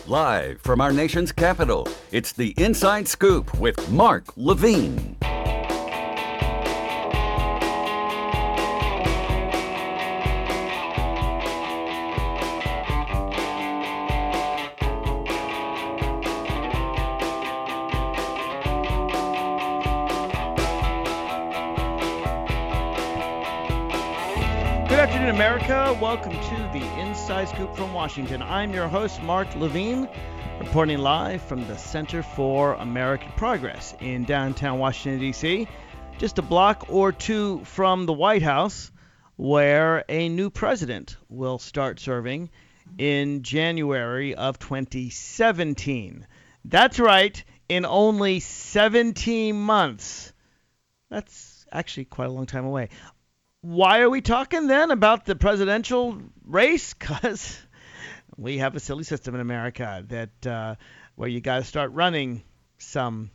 Live from our nation's capital, it's the Inside Scoop with Mark Levine. Good afternoon, America. Welcome to the Inside Scoop from Washington. I'm your host, Mark Levine, reporting live from the Center for American Progress in downtown Washington, D.C., just a block or two from the White House, where a new president will start serving in January of 2017. That's right, in only 17 months. That's actually quite a long time away. Why are we talking then about the presidential race? Because we have a silly system in America that where you got to start running some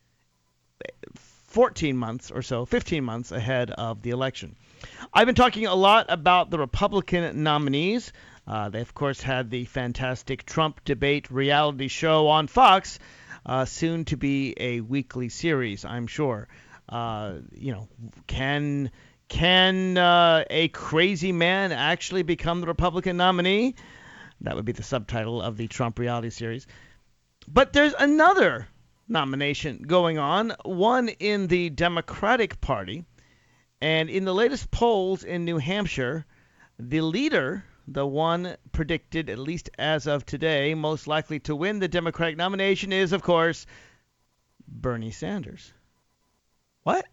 14 months or so, 15 months ahead of the election. I've been talking a lot about the Republican nominees. They, of course, had the fantastic Trump debate reality show on Fox, soon to be a weekly series, I'm sure. Can a crazy man actually become the Republican nominee? That would be the subtitle of the Trump reality series. But there's another nomination going on, one in the Democratic Party. And in the latest polls in New Hampshire, the leader, the one predicted, at least as of today, most likely to win the Democratic nomination is, of course, Bernie Sanders. What?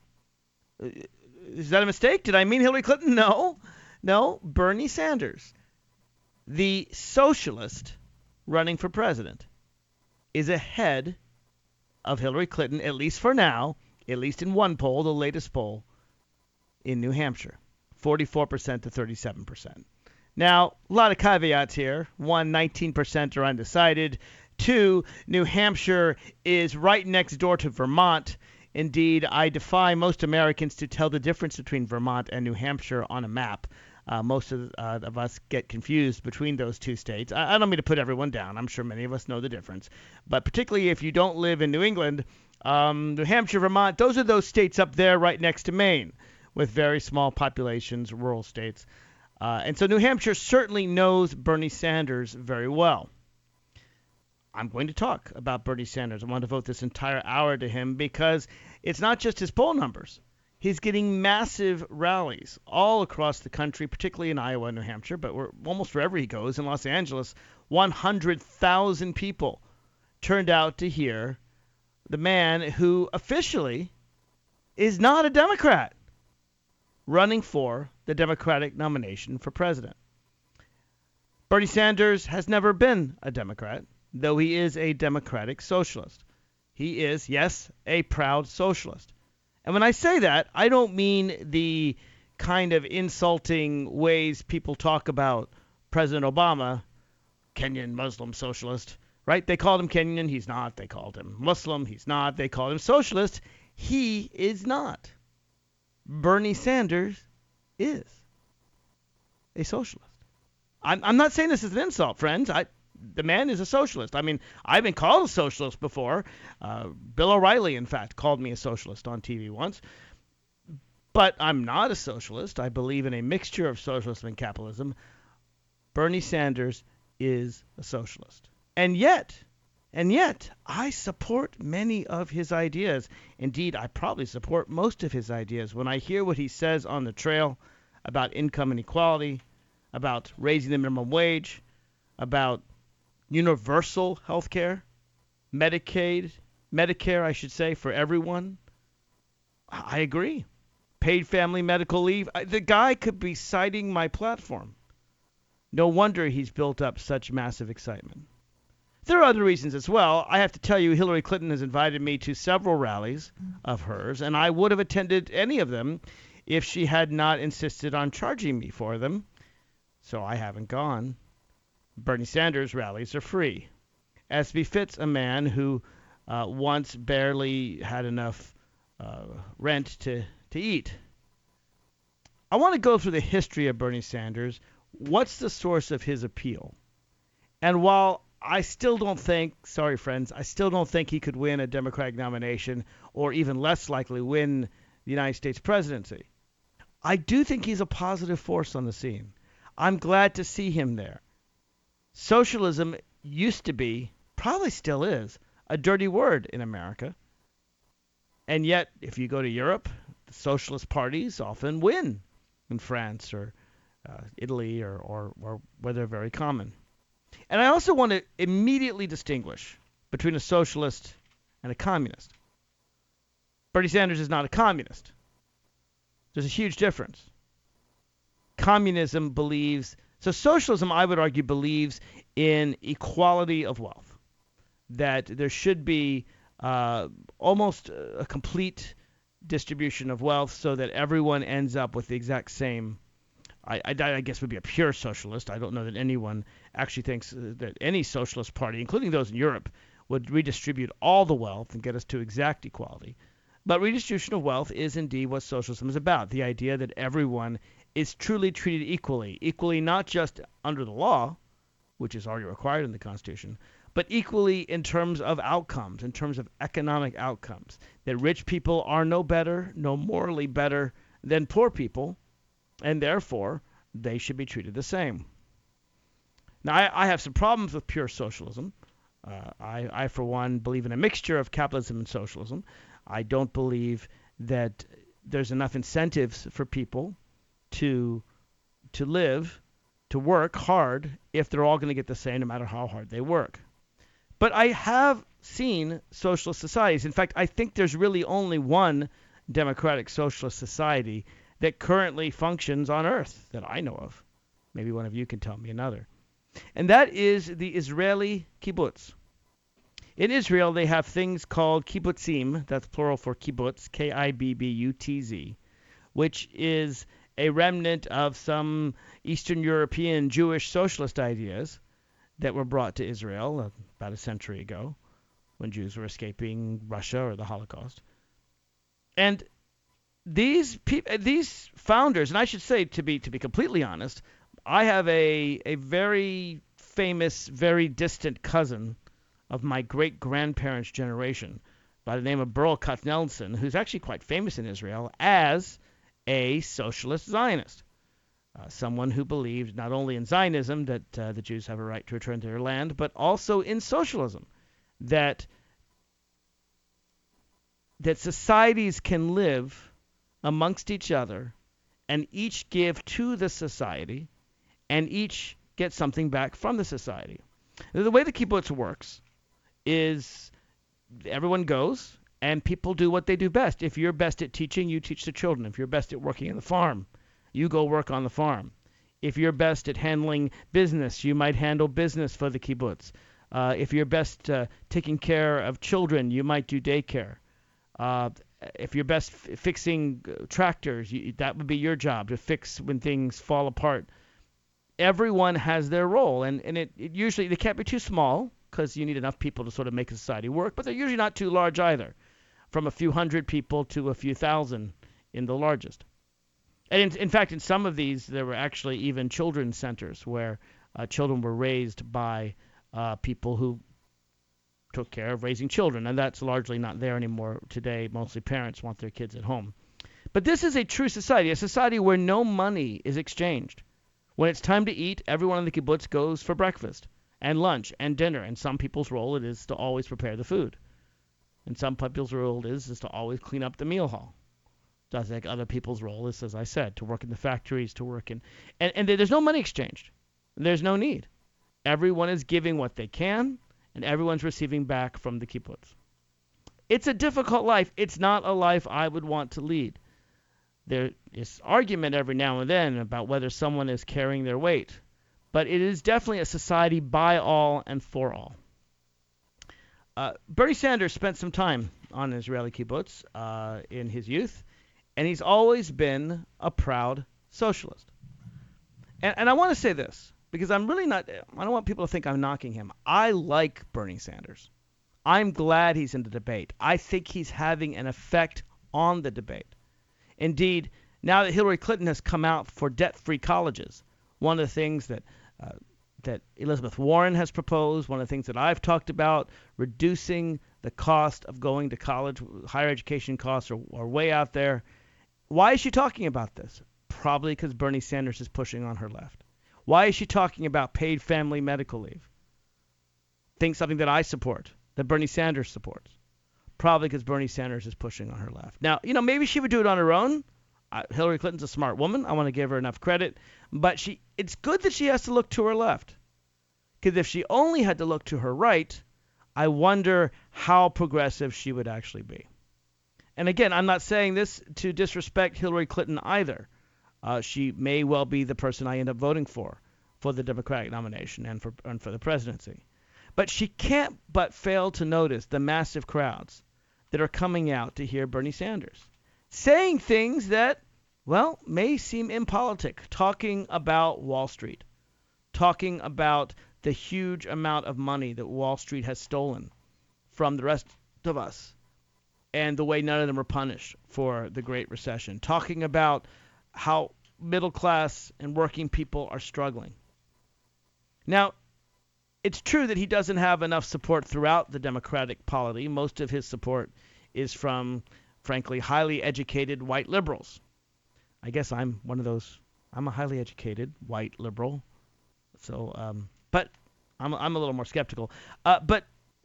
Is that a mistake? Did I mean Hillary Clinton? No, Bernie Sanders, the socialist running for president, is ahead of Hillary Clinton, at least for now, at least in one poll, the latest poll, in New Hampshire, 44% to 37%. Now, a lot of caveats here. One, 19% are undecided. Two, New Hampshire is right next door to Vermont. Indeed, I defy most Americans to tell the difference between Vermont and New Hampshire on a map. Most of us get confused between those two states. I don't mean to put everyone down. I'm sure many of us know the difference. But particularly if you don't live in New England, New Hampshire, Vermont, those are those states up there right next to Maine with very small populations, rural states. And so New Hampshire certainly knows Bernie Sanders very well. I'm going to talk about Bernie Sanders. I want to devote this entire hour to him because it's not just his poll numbers. He's getting massive rallies all across the country, particularly in Iowa and New Hampshire, but almost wherever he goes. In Los Angeles, 100,000 people turned out to hear the man who officially is not a Democrat running for the Democratic nomination for president. Bernie Sanders has never been a Democrat, though he is a democratic socialist. He is, yes, a proud socialist. And when I say that, I don't mean the kind of insulting ways people talk about President Obama, Kenyan Muslim socialist, right? They called him Kenyan, he's not. They called him Muslim, he's not. They called him socialist, he is not. Bernie Sanders is a socialist. I'm not saying this is an insult, friends. The man is a socialist. I mean, I've been called a socialist before. Bill O'Reilly, in fact, called me a socialist on TV once. But I'm not a socialist. I believe in a mixture of socialism and capitalism. Bernie Sanders is a socialist. And yet, I support many of his ideas. Indeed, I probably support most of his ideas. When I hear what he says on the trail about income inequality, about raising the minimum wage, about universal health care, Medicare, I should say, for everyone, I agree. Paid family medical leave. The guy could be citing my platform. No wonder he's built up such massive excitement. There are other reasons as well. I have to tell you, Hillary Clinton has invited me to several rallies of hers, and I would have attended any of them if she had not insisted on charging me for them. So I haven't gone. Bernie Sanders rallies are free, as befits a man who once barely had enough rent to eat. I want to go through the history of Bernie Sanders. What's the source of his appeal? And while I still don't think, sorry friends, I still don't think he could win a Democratic nomination or even less likely win the United States presidency. I do think he's a positive force on the scene. I'm glad to see him there. Socialism used to be, probably still is, a dirty word in America. And yet, if you go to Europe, the socialist parties often win in France or Italy or where they're very common. And I also want to immediately distinguish between a socialist and a communist. Bernie Sanders is not a communist. There's a huge difference. Communism believes, so socialism, I would argue, believes in equality of wealth, that there should be almost a complete distribution of wealth so that everyone ends up with the exact same. I guess would be a pure socialist. I don't know that anyone actually thinks that any socialist party, including those in Europe, would redistribute all the wealth and get us to exact equality. But redistribution of wealth is indeed what socialism is about, the idea that everyone is truly treated equally not just under the law, which is already required in the Constitution, but equally in terms of outcomes, in terms of economic outcomes, that rich people are no better, no morally better than poor people, and therefore they should be treated the same. Now, I have some problems with pure socialism. I, for one, believe in a mixture of capitalism and socialism. I don't believe that there's enough incentives for people to live, to work hard, if they're all going to get the same no matter how hard they work. But I have seen socialist societies. In fact, I think there's really only one democratic socialist society that currently functions on Earth that I know of. Maybe one of you can tell me another. And that is the Israeli kibbutz. In Israel, they have things called kibbutzim, that's plural for kibbutz, K-I-B-B-U-T-Z, which is a remnant of some Eastern European Jewish socialist ideas that were brought to Israel about a century ago when Jews were escaping Russia or the Holocaust. And these founders, and I should say, to be completely honest, I have a very famous, very distant cousin of my great-grandparents' generation by the name of Burl Katznelson, who's actually quite famous in Israel as a socialist Zionist, someone who believed not only in Zionism, that the Jews have a right to return to their land, but also in socialism, that societies can live amongst each other and each give to the society and each get something back from the society. The way the kibbutz works is everyone goes and people do what they do best. If you're best at teaching, you teach the children. If you're best at working in the farm, you go work on the farm. If you're best at handling business, you might handle business for the kibbutz. If you're best taking care of children, you might do daycare. If you're best fixing tractors, that would be your job, to fix when things fall apart. Everyone has their role, and it usually, they can't be too small because you need enough people to sort of make a society work, but they're usually not too large either, from a few hundred people to a few thousand in the largest. And in fact, in some of these, there were actually even children's centers where children were raised by people who took care of raising children, and that's largely not there anymore today. Mostly parents want their kids at home. But this is a true society, a society where no money is exchanged. When it's time to eat, everyone in the kibbutz goes for breakfast and lunch and dinner, and some people's role it is to always prepare the food. And some people's role is to always clean up the meal hall. Just like other people's role is, as I said, to work in the factories, to work in... And there's no money exchanged. There's no need. Everyone is giving what they can, and everyone's receiving back from the kibbutz. It's a difficult life. It's not a life I would want to lead. There is argument every now and then about whether someone is carrying their weight, but it is definitely a society by all and for all. Bernie Sanders spent some time on an Israeli kibbutz in his youth, and he's always been a proud socialist. And I want to say this, because I'm really not, I don't want people to think I'm knocking him. I like Bernie Sanders. I'm glad he's in the debate. I think he's having an effect on the debate. Indeed, now that Hillary Clinton has come out for debt-free colleges, one of the things that that Elizabeth Warren has proposed, one of the things that I've talked about, reducing the cost of going to college. Higher education costs are way out there. Why is she talking about this? Probably because Bernie Sanders is pushing on her left. Why is she talking about paid family medical leave? Think something that I support, that Bernie Sanders supports. Probably because Bernie Sanders is pushing on her left. Now, maybe she would do it on her own. Hillary Clinton's a smart woman. I want to give her enough credit. But it's good that she has to look to her left. Because if she only had to look to her right, I wonder how progressive she would actually be. And again, I'm not saying this to disrespect Hillary Clinton either. She may well be the person I end up voting for the Democratic nomination and for the presidency. But she can't but fail to notice the massive crowds that are coming out to hear Bernie Sanders saying things that, may seem impolitic, talking about Wall Street, talking about the huge amount of money that Wall Street has stolen from the rest of us and the way none of them were punished for the Great Recession, talking about how middle class and working people are struggling. Now, it's true that he doesn't have enough support throughout the Democratic polity. Most of his support is from, frankly, highly educated white liberals. I guess I'm one of those. I'm a highly educated white liberal. So, but I'm a little more skeptical. But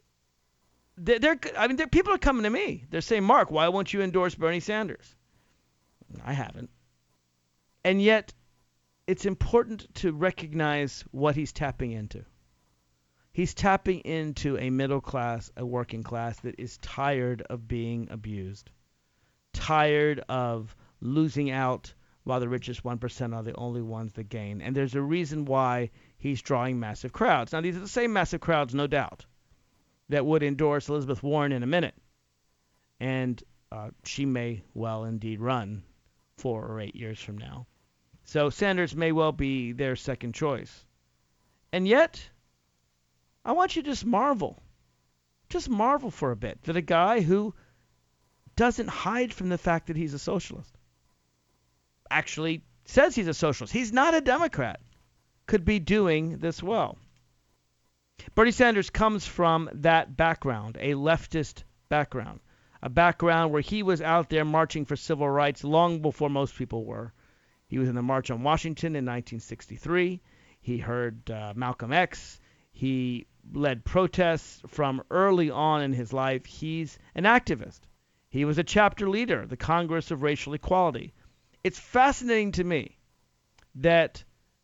people are coming to me. They're saying, Mark, why won't you endorse Bernie Sanders? I haven't. And yet, it's important to recognize what he's tapping into. He's tapping into a middle class, a working class that is tired of being abused, tired of losing out while the richest 1% are the only ones that gain. And there's a reason why he's drawing massive crowds. Now, these are the same massive crowds, no doubt, that would endorse Elizabeth Warren in a minute. And she may well indeed run 4 or 8 years from now. So Sanders may well be their second choice. And yet, I want you to just marvel for a bit that a guy who doesn't hide from the fact that he's a socialist, actually says he's a socialist, he's not a Democrat, could be doing this well. Bernie Sanders comes from that background, a leftist background, a background where he was out there marching for civil rights long before most people were. He was in the March on Washington in 1963. He heard Malcolm X. He led protests from early on in his life. He's an activist. He was a chapter leader of the Congress of Racial Equality. It's fascinating to me that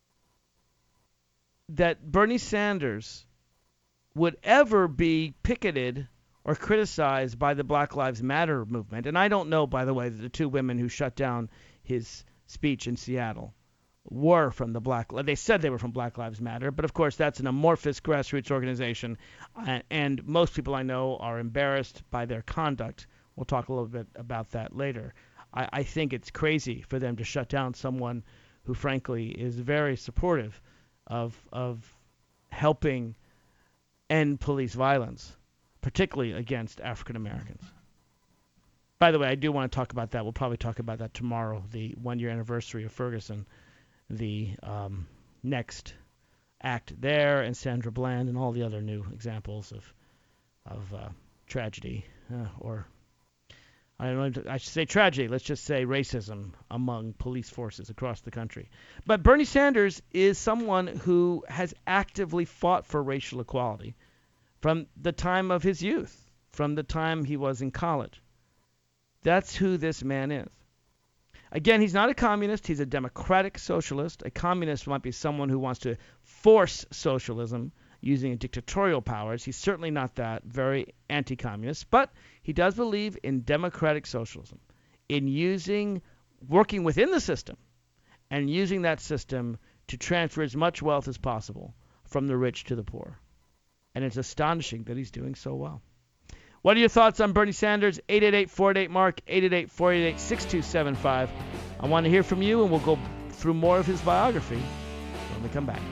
Bernie Sanders would ever be picketed or criticized by the Black Lives Matter movement. And I don't know, by the way, that the two women who shut down his speech in Seattle were from they said they were from Black Lives Matter, but of course that's an amorphous grassroots organization, and most people I know are embarrassed by their conduct. We'll talk a little bit about that later. I think it's crazy for them to shut down someone who frankly is very supportive of helping end police violence, particularly against African Americans. By the way, I do want to talk about that. We'll probably talk about that tomorrow, the 1-year anniversary of Ferguson, the next act there, and Sandra Bland, and all the other new examples of tragedy, or I don't know, I should say tragedy. Let's just say racism among police forces across the country. But Bernie Sanders is someone who has actively fought for racial equality from the time of his youth, from the time he was in college. That's who this man is. Again, he's not a communist. He's a democratic socialist. A communist might be someone who wants to force socialism using dictatorial powers. He's certainly not that, very anti-communist. But he does believe in democratic socialism, in working within the system and using that system to transfer as much wealth as possible from the rich to the poor. And it's astonishing that he's doing so well. What are your thoughts on Bernie Sanders? 888-48-MARK, 888-488-6275. I want to hear from you, and we'll go through more of his biography when we come back.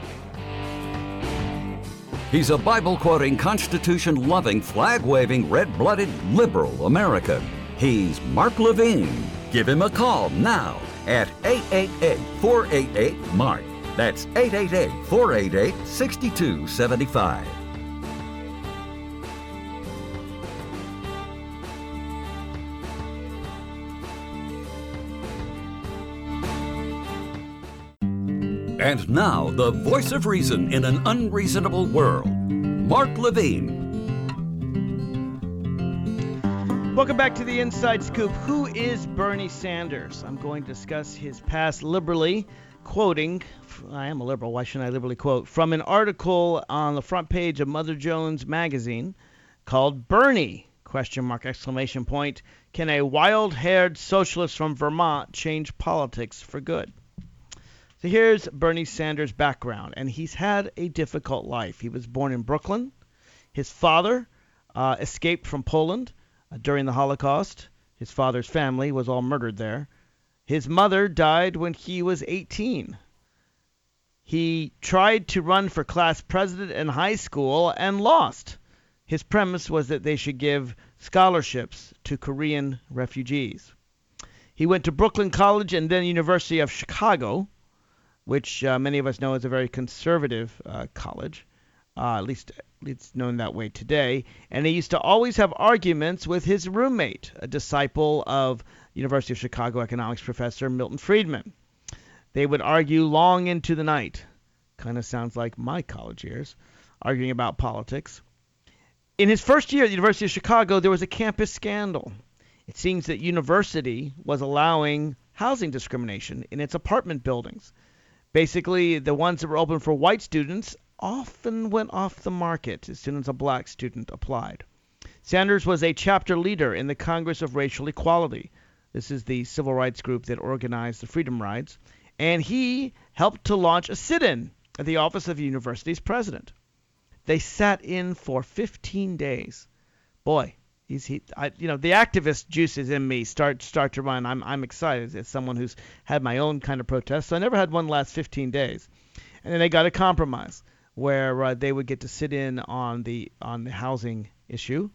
He's a Bible-quoting, Constitution-loving, flag-waving, red-blooded liberal American. He's Mark Levine. Give him a call now at 888-488-MARK. That's 888-488-6275. And now, the voice of reason in an unreasonable world, Mark Levine. Welcome back to the Inside Scoop. Who is Bernie Sanders? I'm going to discuss his past liberally, quoting, I am a liberal, why shouldn't I liberally quote, from an article on the front page of Mother Jones magazine called Bernie, ? Can a wild-haired socialist from Vermont change politics for good? So here's Bernie Sanders' background, and he's had a difficult life. He was born in Brooklyn. His father escaped from Poland during the Holocaust. His father's family was all murdered there. His mother died when he was 18. He tried to run for class president in high school and lost. His premise was that they should give scholarships to Korean refugees. He went to Brooklyn College and then University of Chicago, which many of us know is a very conservative college, at least it's known that way today. And he used to always have arguments with his roommate, a disciple of University of Chicago economics professor Milton Friedman. They would argue long into the night. Kind of sounds like my college years, arguing about politics. In his first year at the University of Chicago, there was a campus scandal. It seems that university was allowing housing discrimination in its apartment buildings. Basically, the ones that were open for white students often went off the market as soon as a black student applied. Sanders was a chapter leader in the Congress of Racial Equality. This is the civil rights group that organized the Freedom Rides. And he helped to launch a sit-in at the office of the university's president. They sat in for 15 days. Boy, the activist juices in me start to run. I'm excited as someone who's had my own kind of protest. So I never had one last 15 days. And then they got a compromise where they would get to sit in on the housing issue.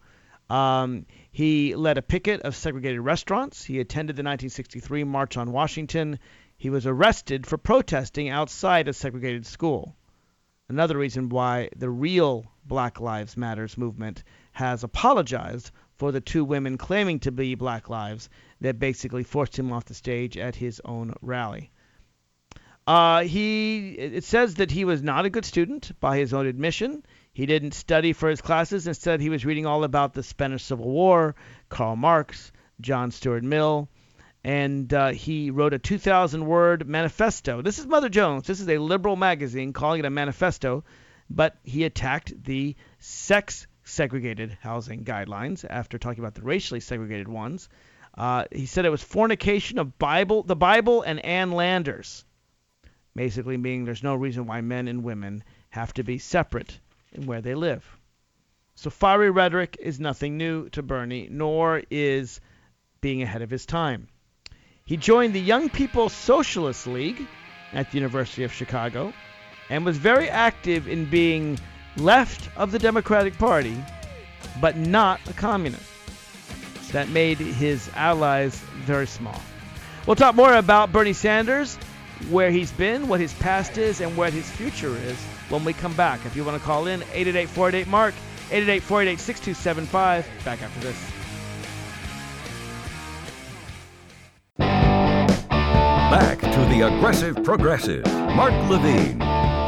He led a picket of segregated restaurants. He attended the 1963 March on Washington. He was arrested for protesting outside a segregated school. Another reason why the real Black Lives Matters movement has apologized for the two women claiming to be Black Lives that basically forced him off the stage at his own rally. It says that he was not a good student by his own admission. He didn't study for his classes. Instead, he was reading all about the Spanish Civil War, Karl Marx, John Stuart Mill, and he wrote a 2,000-word manifesto. This is Mother Jones. This is a liberal magazine calling it a manifesto, but he attacked the sex-segregated housing guidelines after talking about the racially segregated ones. He said it was fornication of the Bible and Ann Landers, basically meaning there's no reason why men and women have to be separate in where they live. So fiery rhetoric is nothing new to Bernie, nor is being ahead of his time. He joined the Young People's Socialist League at the University of Chicago and was very active in being left of the Democratic Party, but not a communist. That made his allies very small. We'll talk more about Bernie Sanders, where he's been, what his past is, and what his future is when we come back. If you want to call in, 888-488-MARK, 888-488-6275. Back after this. Back to the Aggressive Progressive, Mark Levine.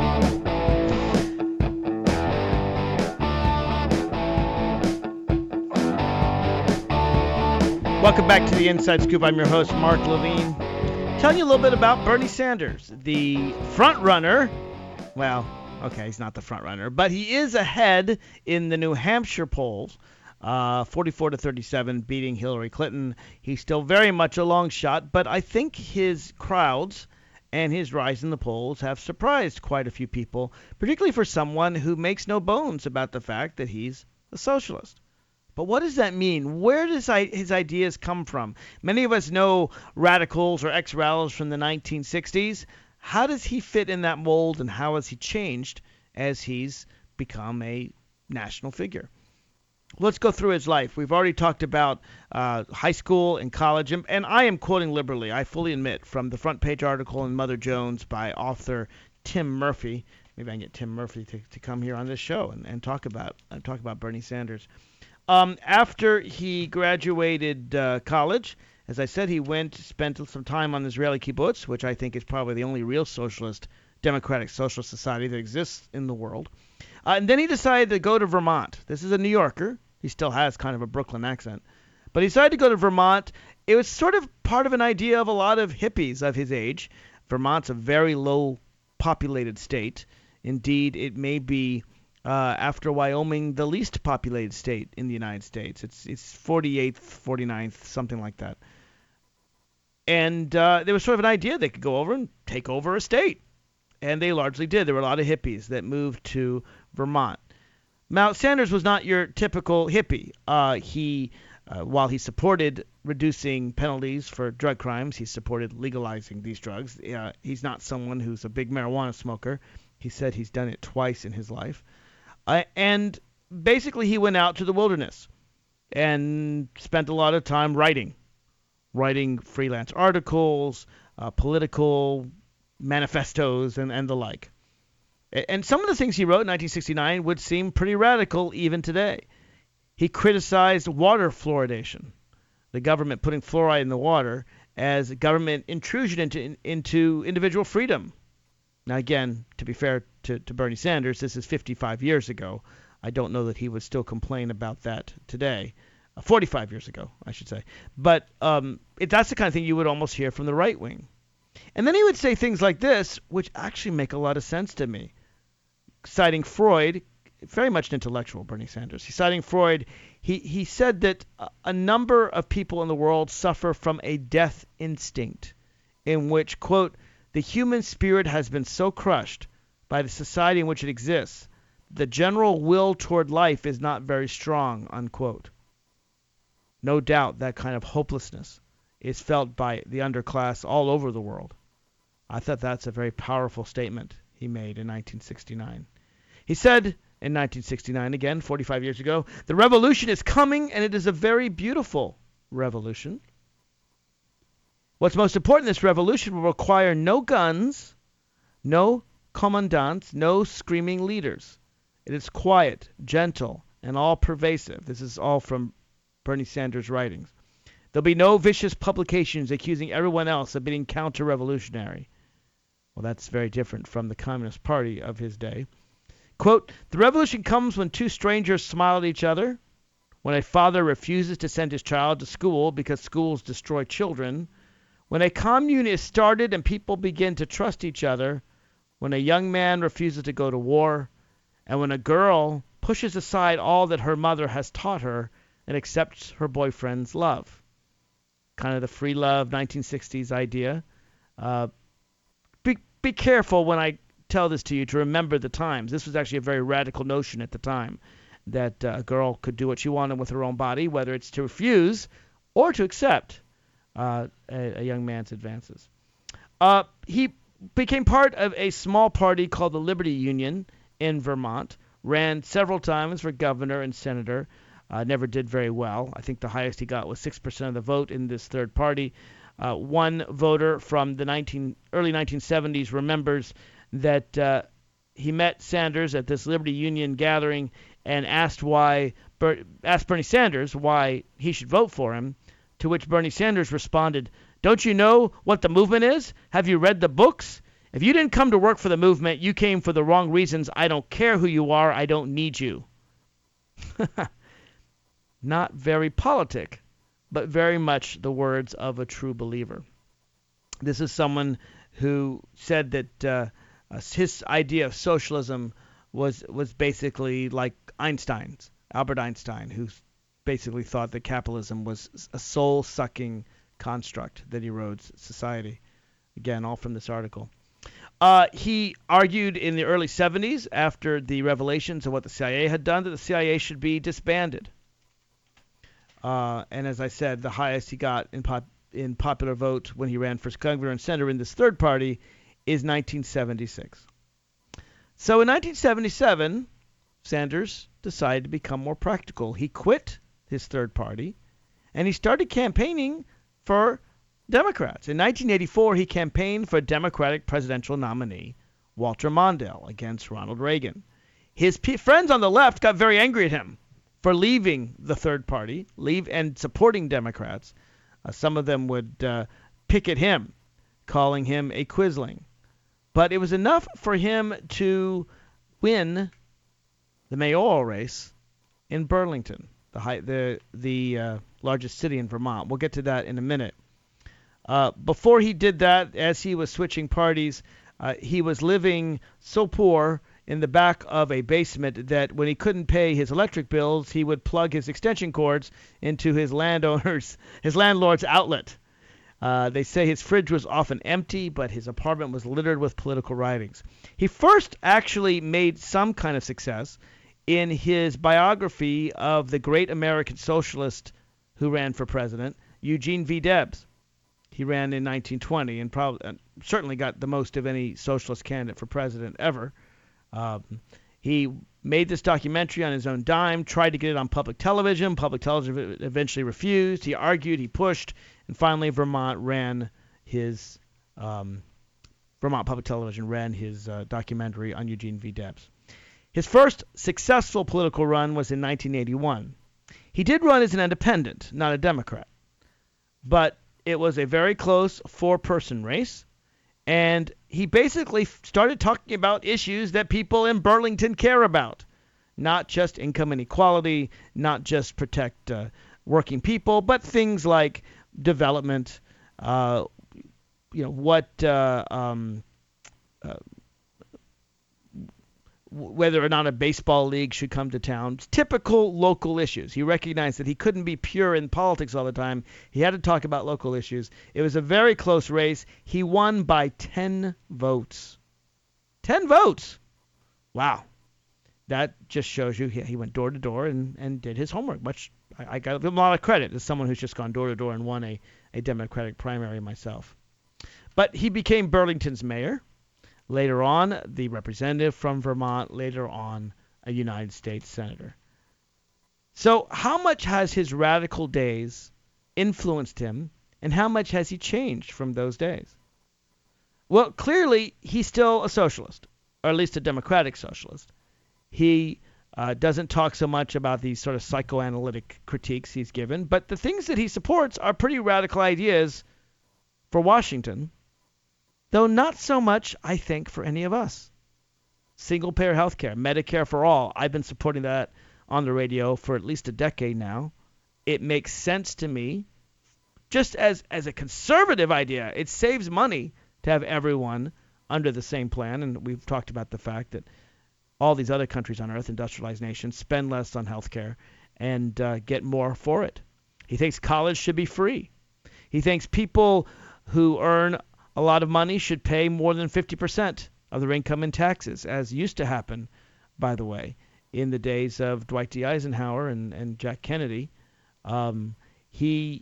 Welcome back to the Inside Scoop. I'm your host, Mark Levine. Telling you a little bit about Bernie Sanders, the front runner. Well, okay, he's not the front runner, but he is ahead in the New Hampshire polls, 44-37, beating Hillary Clinton. He's still very much a long shot, but I think his crowds and his rise in the polls have surprised quite a few people, particularly for someone who makes no bones about the fact that he's a socialist. But what does that mean? Where does his ideas come from? Many of us know radicals or ex-radicals from the 1960s. How does he fit in that mold, and how has he changed as he's become a national figure? Let's go through his life. We've already talked about high school and college, and I am quoting liberally, I fully admit, from the front page article in Mother Jones by author Tim Murphy. Maybe I can get Tim Murphy to come here on this show and talk about Bernie Sanders. After he graduated college, as I said, he spent some time on the Israeli kibbutz, which I think is probably the only real democratic socialist society that exists in the world. And then he decided to go to Vermont. This is a New Yorker. He still has kind of a Brooklyn accent. But he decided to go to Vermont. It was sort of part of an idea of a lot of hippies of his age. Vermont's a very low populated state. Indeed, it may be, after Wyoming, the least populated state in the United States. It's 48th, 49th, something like that. And there was sort of an idea they could go over and take over a state. And they largely did. There were a lot of hippies that moved to Vermont. Now, Sanders was not your typical hippie. While he supported reducing penalties for drug crimes, he supported legalizing these drugs. He's not someone who's a big marijuana smoker. He said he's done it twice in his life. And basically he went out to the wilderness and spent a lot of time writing freelance articles, political manifestos, and the like. And some of the things he wrote in 1969 would seem pretty radical even today. He criticized water fluoridation, the government putting fluoride in the water as a government intrusion into individual freedom. Now, again, to be fair to Bernie Sanders, this is 55 years ago. I don't know that he would still complain about that today. 45 years ago, I should say. But that's the kind of thing you would almost hear from the right wing. And then he would say things like this, which actually make a lot of sense to me. Citing Freud, very much an intellectual, Bernie Sanders. He's citing Freud. He said that a number of people in the world suffer from a death instinct in which, quote, the human spirit has been so crushed by the society in which it exists, the general will toward life is not very strong, unquote. No doubt that kind of hopelessness is felt by the underclass all over the world. I thought that's a very powerful statement he made in 1969. He said in 1969, again, 45 years ago, the revolution is coming and it is a very beautiful revolution. What's most important, this revolution will require no guns, no commandants, no screaming leaders. It is quiet, gentle, and all-pervasive. This is all from Bernie Sanders' writings. There'll be no vicious publications accusing everyone else of being counter-revolutionary. Well, that's very different from the Communist Party of his day. Quote, the revolution comes when two strangers smile at each other, when a father refuses to send his child to school because schools destroy children, when a commune is started and people begin to trust each other, when a young man refuses to go to war, and when a girl pushes aside all that her mother has taught her and accepts her boyfriend's love. Kind of the free love 1960s idea. Be careful when I tell this to you to remember the times. This was actually a very radical notion at the time, that a girl could do what she wanted with her own body, whether it's to refuse or to accept a young man's advances. He became part of a small party called the Liberty Union in Vermont, ran several times for governor and senator, never did very well. I think the highest he got was 6% of the vote in this third party. One voter from the early 1970s remembers that he met Sanders at this Liberty Union gathering and asked Bernie Sanders why he should vote for him, to which Bernie Sanders responded, don't you know what the movement is? Have you read the books? If you didn't come to work for the movement, you came for the wrong reasons. I don't care who you are. I don't need you. Not very politic, but very much the words of a true believer. This is someone who said that his idea of socialism was basically like Einstein's, Albert Einstein, who basically thought that capitalism was a soul-sucking construct that erodes society. Again, all from this article. He argued in the early 70s, after the revelations of what the CIA had done, that the CIA should be disbanded. And as I said, the highest he got in popular vote when he ran for governor and senator in this third party is 1976. So in 1977, Sanders decided to become more practical. He quit his third party, and he started campaigning for Democrats. In 1984, he campaigned for a Democratic presidential nominee, Walter Mondale against Ronald Reagan. His friends on the left got very angry at him for leaving the third party, and supporting Democrats. Some of them would pick at him, calling him a quisling. But it was enough for him to win the mayoral race in Burlington, the largest city in Vermont. We'll get to that in a minute. Before he did that, as he was switching parties, he was living so poor in the back of a basement that when he couldn't pay his electric bills, he would plug his extension cords into his landlord's outlet. They say his fridge was often empty, but his apartment was littered with political writings. He first actually made some kind of success in his biography of the great American socialist who ran for president, Eugene V. Debs. He ran in 1920 and certainly got the most of any socialist candidate for president ever. He made this documentary on his own dime, tried to get it on public television. Public television eventually refused. He argued, he pushed, and finally Vermont Public Television ran his documentary on Eugene V. Debs. His first successful political run was in 1981. He did run as an independent, not a Democrat. But it was a very close four-person race, and he basically started talking about issues that people in Burlington care about. Not just income inequality, not just protect working people, but things like development, whether or not a baseball league should come to town. Typical local issues. He recognized that he couldn't be pure in politics all the time. He had to talk about local issues. It was a very close race. He won by 10 votes. 10 votes! Wow. That just shows you he went door to door and did his homework. I got him a lot of credit as someone who's just gone door to door and won a Democratic primary myself. But he became Burlington's mayor. Later on, the representative from Vermont. Later on, a United States senator. So how much has his radical days influenced him, and how much has he changed from those days? Well, clearly, he's still a socialist, or at least a democratic socialist. He doesn't talk so much about these sort of psychoanalytic critiques he's given, but the things that he supports are pretty radical ideas for Washington, though not so much, I think, for any of us. Single-payer health care, Medicare for all. I've been supporting that on the radio for at least a decade now. It makes sense to me. Just as a conservative idea, it saves money to have everyone under the same plan, and we've talked about the fact that all these other countries on earth, industrialized nations, spend less on health care and get more for it. He thinks college should be free. He thinks people who earn a lot of money should pay more than 50% of their income in taxes, as used to happen, by the way, in the days of Dwight D. Eisenhower and Jack Kennedy. He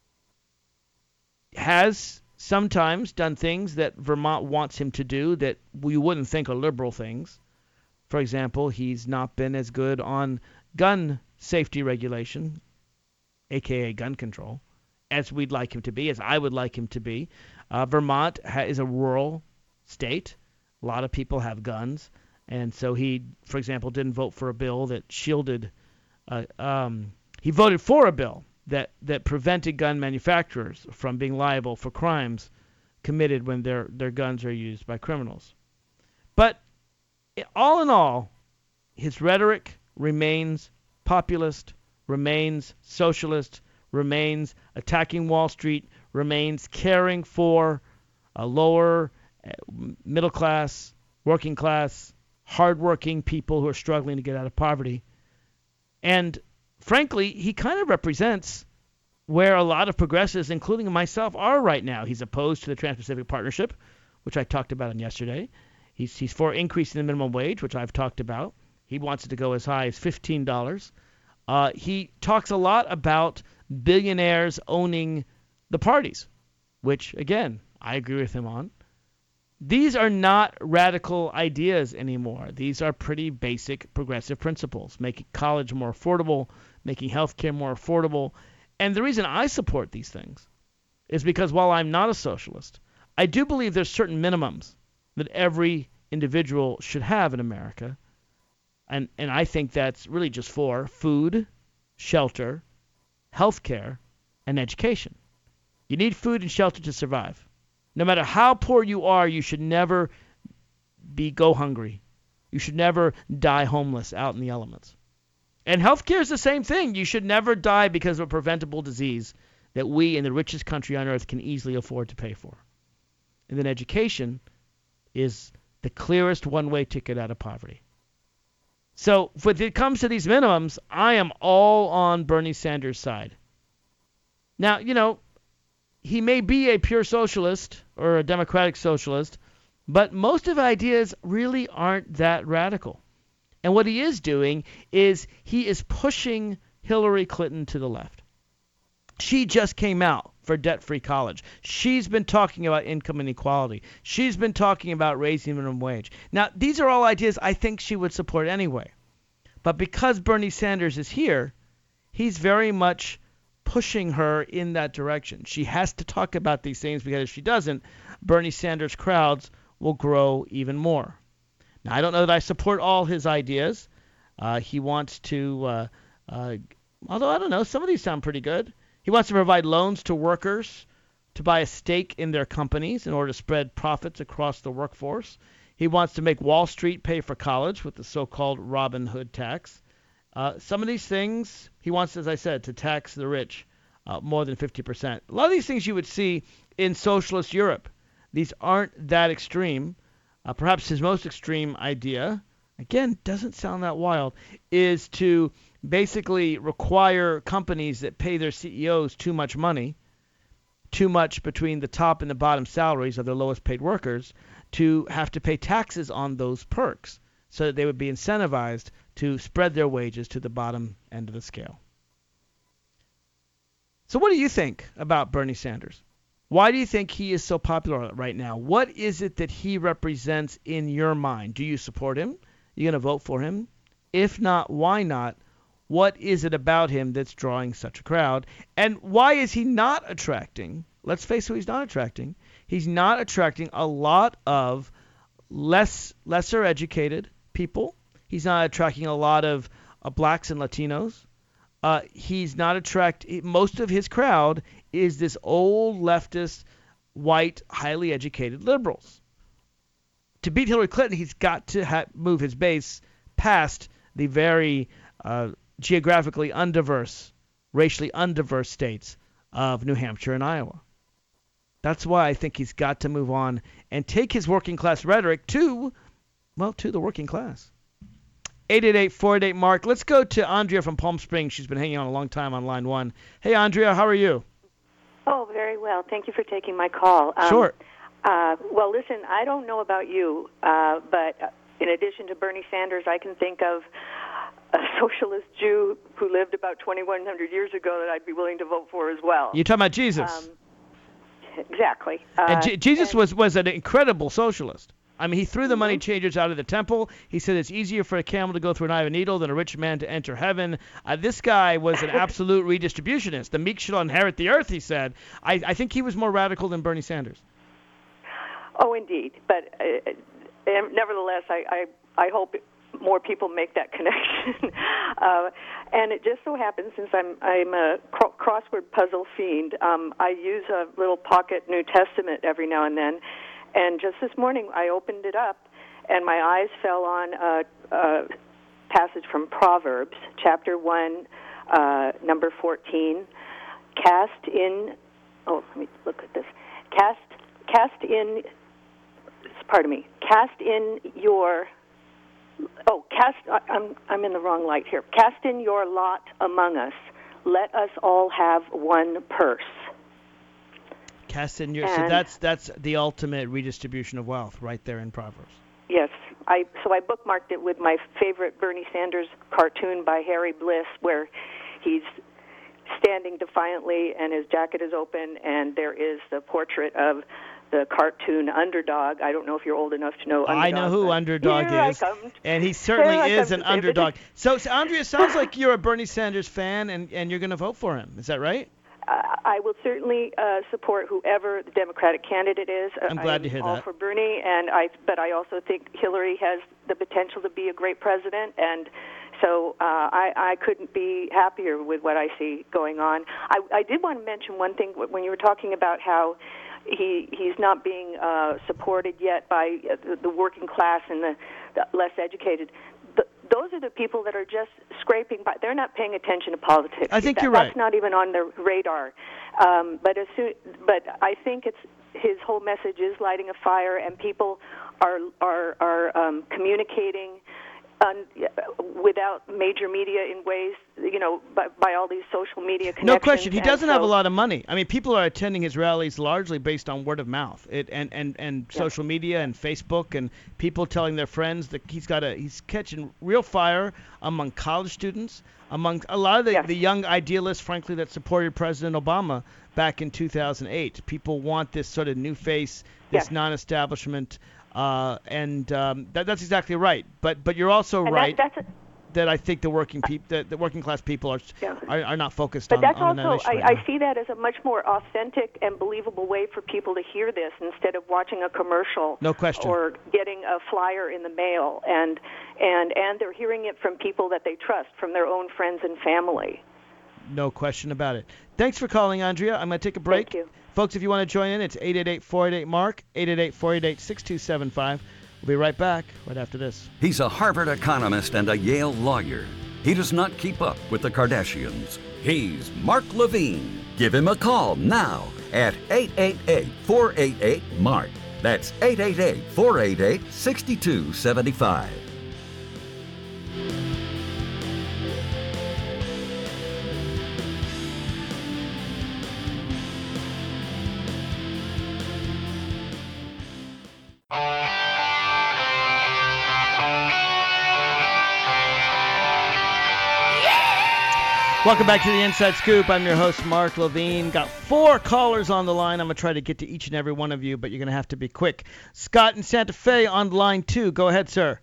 has sometimes done things that Vermont wants him to do that we wouldn't think are liberal things. For example, he's not been as good on gun safety regulation, a.k.a. gun control, as we'd like him to be, as I would like him to be. Vermont is a rural state. A lot of people have guns. And so he, for example, didn't vote for a bill that shielded he voted for a bill that prevented gun manufacturers from being liable for crimes committed when their guns are used by criminals. But all in all, his rhetoric remains populist, remains socialist, remains attacking Wall Street, remains caring for a lower middle class, working class, hardworking people who are struggling to get out of poverty. And frankly, he kind of represents where a lot of progressives, including myself, are right now. He's opposed to the Trans-Pacific Partnership, which I talked about on yesterday. He's for increasing the minimum wage, which I've talked about. He wants it to go as high as $15. He talks a lot about billionaires owning the parties, which, again, I agree with him on. These are not radical ideas anymore. These are pretty basic progressive principles, making college more affordable, making healthcare more affordable. And the reason I support these things is because while I'm not a socialist, I do believe there's certain minimums that every individual should have in America. And I think that's really just four: food, shelter, health care, and education. You need food and shelter to survive. No matter how poor you are, you should never go hungry. You should never die homeless out in the elements. And healthcare is the same thing. You should never die because of a preventable disease that we in the richest country on earth can easily afford to pay for. And then education is the clearest one-way ticket out of poverty. So when it comes to these minimums, I am all on Bernie Sanders' side. Now, he may be a pure socialist or a democratic socialist, but most of his ideas really aren't that radical. And what he is doing is he is pushing Hillary Clinton to the left. She just came out for debt-free college. She's been talking about income inequality. She's been talking about raising minimum wage. Now, these are all ideas I think she would support anyway. But because Bernie Sanders is here, he's very much pushing her in that direction. She has to talk about these things because if she doesn't, Bernie Sanders' crowds will grow even more. Now, I don't know that I support all his ideas. He wants to, although I don't know, some of these sound pretty good. He wants to provide loans to workers to buy a stake in their companies in order to spread profits across the workforce. He wants to make Wall Street pay for college with the so-called Robin Hood tax. Some of these things, he wants, as I said, to tax the rich more than 50%. A lot of these things you would see in socialist Europe. These aren't that extreme. Perhaps his most extreme idea, again, doesn't sound that wild, is to basically require companies that pay their CEOs too much money, too much between the top and the bottom salaries of their lowest paid workers, to have to pay taxes on those perks so that they would be incentivized to spread their wages to the bottom end of the scale. So what do you think about Bernie Sanders? Why do you think he is so popular right now? What is it that he represents in your mind? Do you support him? Are you going to vote for him? If not, why not? What is it about him that's drawing such a crowd? And why is he not attracting, let's face who he's not attracting. He's not attracting a lot of lesser educated people. He's not attracting a lot of blacks and Latinos. He's not most of his crowd is this old leftist, white, highly educated liberals. To beat Hillary Clinton, he's got to move his base past the very geographically undiverse, racially undiverse states of New Hampshire and Iowa. That's why I think he's got to move on and take his working class rhetoric to the working class. 888-488-MARK. Let's go to Andrea from Palm Springs. She's been hanging on a long time on line one. Hey, Andrea, how are you? Oh, very well. Thank you for taking my call. Sure. Well, listen, I don't know about you, but in addition to Bernie Sanders, I can think of a socialist Jew who lived about 2,100 years ago that I'd be willing to vote for as well. You're talking about Jesus. Exactly. And Jesus was an incredible socialist. I mean, he threw the money changers out of the temple. He said it's easier for a camel to go through an eye of a needle than a rich man to enter heaven. This guy was an absolute redistributionist. The meek shall inherit the earth, he said. I think he was more radical than Bernie Sanders. Oh, indeed. But nevertheless, I hope more people make that connection. And it just so happens, since I'm a crossword puzzle fiend, I use a little pocket New Testament every now and then. And just this morning, I opened it up, and my eyes fell on a passage from Proverbs, chapter 1, number 14. Cast in your I'm in the wrong light here. Cast in your lot among us. Let us all have one purse. Cast in your. So that's the ultimate redistribution of wealth, right there in Proverbs. Yes, I bookmarked it with my favorite Bernie Sanders cartoon by Harry Bliss, where he's standing defiantly and his jacket is open, and there is the portrait of the cartoon Underdog. I don't know if you're old enough to know Underdog. I know who Underdog is, and he certainly is an underdog. So Andrea, sounds like you're a Bernie Sanders fan, and you're going to vote for him. Is that right? I will certainly support whoever the Democratic candidate is. I'm glad to hear all that. for Bernie, but I also think Hillary has the potential to be a great president, and so I couldn't be happier with what I see going on. I did want to mention one thing when you were talking about how he's not being supported yet by the working class and the less educated. Those are the people that are just scraping by. They're not paying attention to politics. I think you're right. That's not even on their radar. But I think his whole message is lighting a fire, and people are communicating without major media in ways, by all these social media connections. No question. He doesn't have a lot of money. I mean, people are attending his rallies largely based on word of mouth and social media and Facebook and people telling their friends that he's catching real fire among college students, among a lot of the young idealists, frankly, that supported President Obama back in 2008. People want this sort of new face, this non-establishment. That's exactly right. But you're also right that I think the working class people are not focused on that issue. But I see that as a much more authentic and believable way for people to hear this instead of watching a commercial. No question. Or getting a flyer in the mail, and they're hearing it from people that they trust, from their own friends and family. No question about it. Thanks for calling, Andrea. I'm going to take a break. Thank you. Folks, if you want to join in, it's 888-488-MARK, 888-488-6275. We'll be right back right after this. He's a Harvard economist and a Yale lawyer. He does not keep up with the Kardashians. He's Mark Levine. Give him a call now at 888-488-MARK. That's 888-488-6275. Welcome back to the Inside Scoop. I'm your host, Mark Levine. Got 4 callers on the line. I'm going to try to get to each and every one of you, but you're going to have to be quick. Scott in Santa Fe on line 2. Go ahead, sir.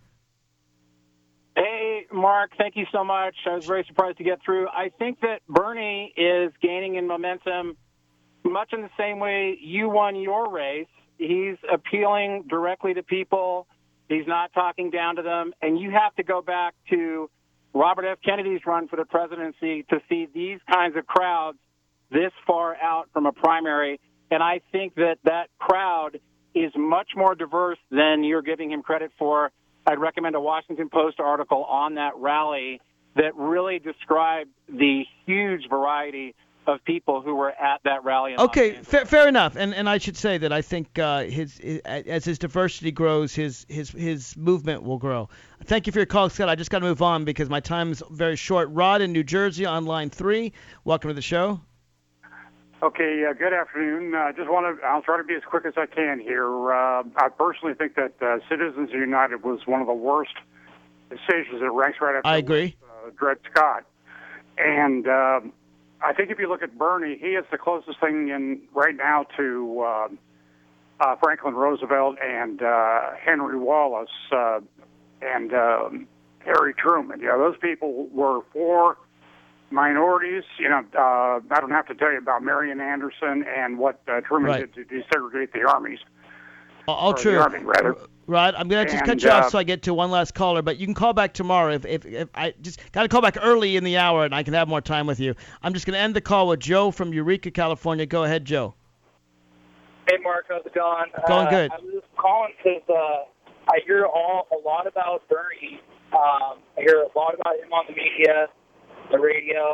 Hey, Mark. Thank you so much. I was very surprised to get through. I think that Bernie is gaining in momentum much in the same way you won your race. He's appealing directly to people. He's not talking down to them. And you have to go back to Robert F. Kennedy's run for the presidency to see these kinds of crowds this far out from a primary. And I think that crowd is much more diverse than you're giving him credit for. I'd recommend a Washington Post article on that rally that really described the huge variety of people who were at that rally. Okay, fair enough. And I should say that I think as his diversity grows, his movement will grow. Thank you for your call, Scott. I just got to move on because my time is very short. Rod in New Jersey on line 3. Welcome to the show. Okay, good afternoon. I'll try to be as quick as I can here. I personally think that Citizens United was one of the worst decisions. It ranks right after I agree. Dred Scott. And I think if you look at Bernie, he is the closest thing right now to Franklin Roosevelt and Henry Wallace and Harry Truman. Those people were for minorities. I don't have to tell you about Marian Anderson and what Truman did to desegregate the armies. All true. The Army, rather. Rod, I'm going to just cut you off so I get to one last caller, but you can call back tomorrow. If I just got to call back early in the hour and I can have more time with you. I'm just going to end the call with Joe from Eureka, California. Go ahead, Joe. Hey, Mark. How's it going? Going good. I'm just calling because I hear a lot about Bernie. I hear a lot about him on the media, the radio.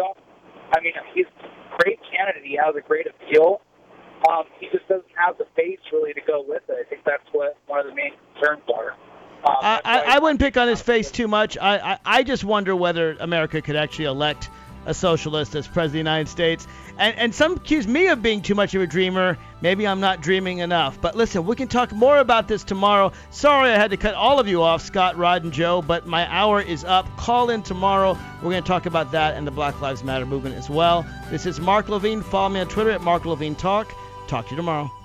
He's a great candidate. He has a great appeal. He just doesn't have the face really to go with it. I think that's what one of the main concerns are. I wouldn't pick on his face too much. I just wonder whether America could actually elect a socialist as president of the United States. And some accuse me of being too much of a dreamer. Maybe I'm not dreaming enough. But listen, we can talk more about this tomorrow. Sorry I had to cut all of you off, Scott, Rod, and Joe, but my hour is up. Call in tomorrow. We're going to talk about that and the Black Lives Matter movement as well. This is Mark Levine. Follow me on Twitter at Mark Levine Talk. Talk to you tomorrow.